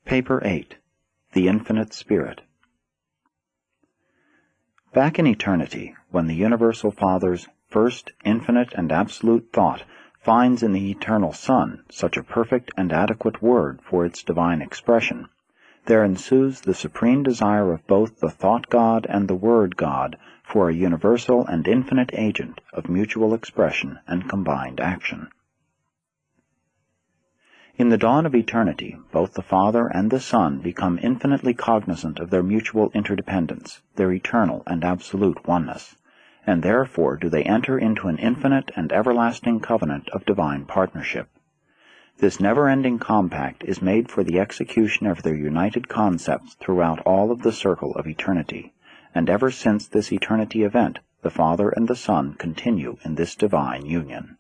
Paper 8. The Infinite Spirit. Back in eternity, when the Universal Father's first infinite and absolute thought finds in the Eternal Son such a perfect and adequate word for its divine expression, there ensues the supreme desire of both the Thought God and the Word God for a universal and infinite agent of mutual expression and combined action. In the dawn of eternity, both the Father and the Son become infinitely cognizant of their mutual interdependence, their eternal and absolute oneness, and therefore do they enter into an infinite and everlasting covenant of divine partnership. This never-ending compact is made for the execution of their united concepts throughout all of the circle of eternity, and ever since this eternity event, the Father and the Son continue in this divine union.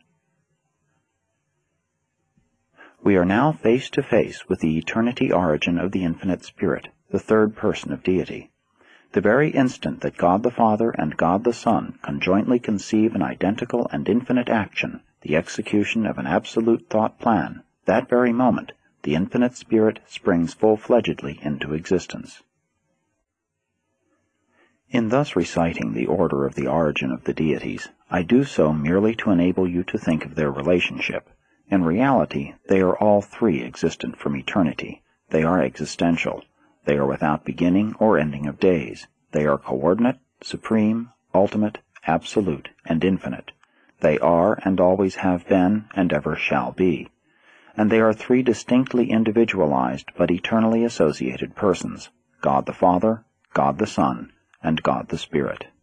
We are now face to face with the eternity origin of the Infinite Spirit, the third person of Deity. The very instant that God the Father and God the Son conjointly conceive an identical and infinite action, the execution of an absolute thought plan, that very moment, the Infinite Spirit springs full-fledgedly into existence. In thus reciting the order of the origin of the deities, I do so merely to enable you to think of their relationship. In reality, they are all three existent from eternity. They are existential. They are without beginning or ending of days. They are coordinate, supreme, ultimate, absolute, and infinite. They are and always have been and ever shall be. And they are three distinctly individualized but eternally associated persons, God the Father, God the Son, and God the Spirit.